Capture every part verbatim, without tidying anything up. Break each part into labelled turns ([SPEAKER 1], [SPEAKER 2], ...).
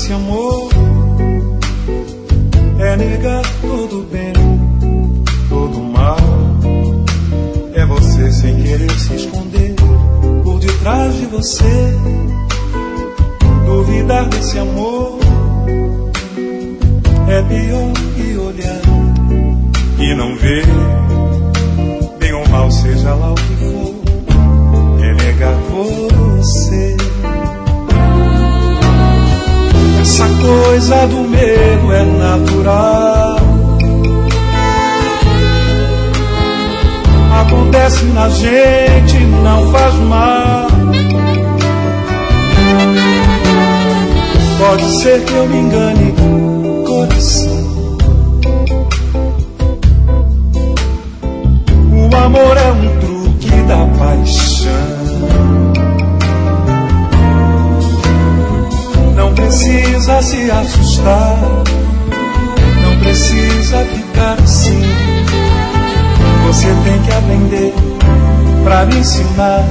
[SPEAKER 1] desse amor é negar todo bem, todo mal. É você sem querer se esconder por detrás de você. Duvidar desse amor é pior que olhar e não ver. Bem ou mal, seja lá o que for, é negar você. Essa coisa do medo é natural, acontece na gente, não faz mal. Pode ser que eu me engane, coração. O amor é um truque da paixão. Não precisa se assustar, não precisa ficar assim. Você tem que aprender pra me ensinar.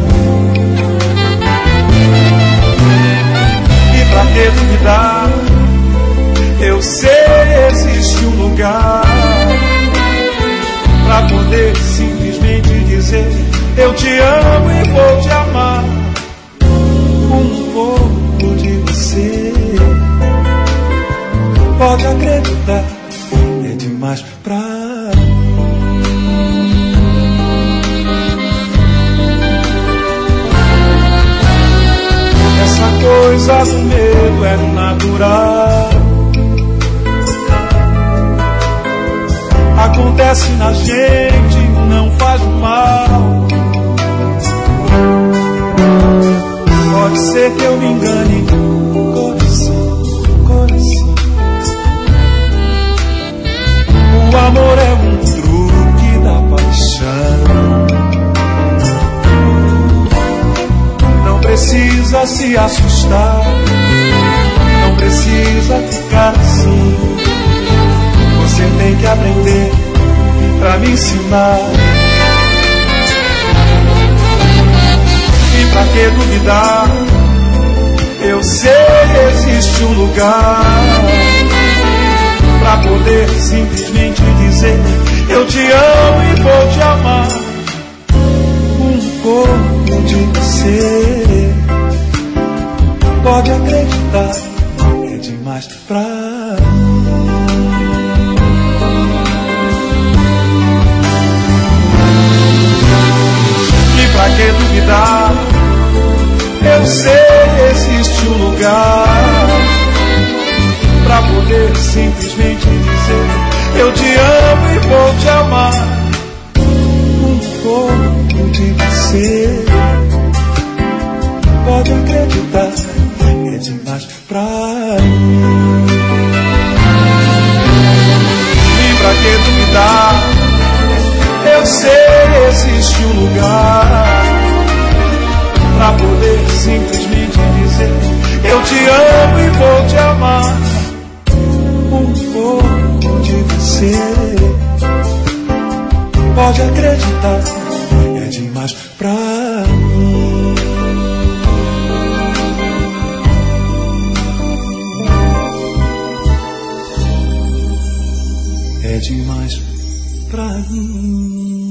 [SPEAKER 1] E pra que duvidar? Eu sei, existe um lugar pra poder simplesmente dizer: eu te amo e vou te amar. Um pouco de você, pode acreditar, é demais pra mim. Essa coisa do medo é natural, acontece na gente, não faz mal. Pode ser que eu me engane, coração, coração. O amor é um truque da paixão. Não precisa se assustar, não precisa ficar assim. Você tem que aprender pra me ensinar. E pra que duvidar? Eu sei, existe um lugar pra poder simplesmente dizer: eu te amo e vou te amar. Um pouco de você, pode acreditar, é demais pra mim. E pra que duvidar? Eu sei, existe um lugar pra poder simplesmente dizer: eu te amo e vou te amar. Um pouco de você, pode acreditar, é demais pra mim. E pra que duvidar? Eu sei, existe um lugar pra poder simplesmente dizer: eu te amo e vou te amar. Um pouco de você, pode acreditar, é demais pra mim. É demais pra mim.